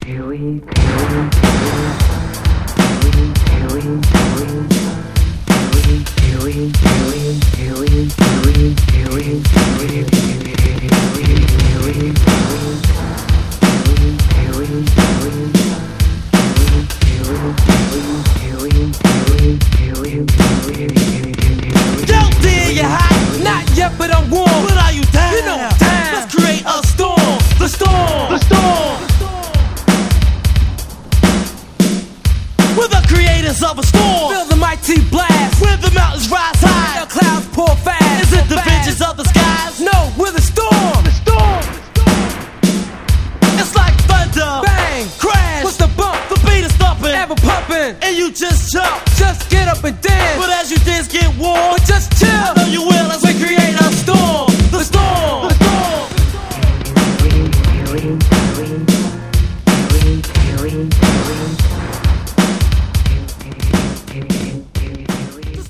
But I'm warm. But are you down? You know I'm down. Let's create a storm. The storm. The storm. We're the creators of a storm. Feel the mighty blast. Where the mountains rise high. The clouds pour fast.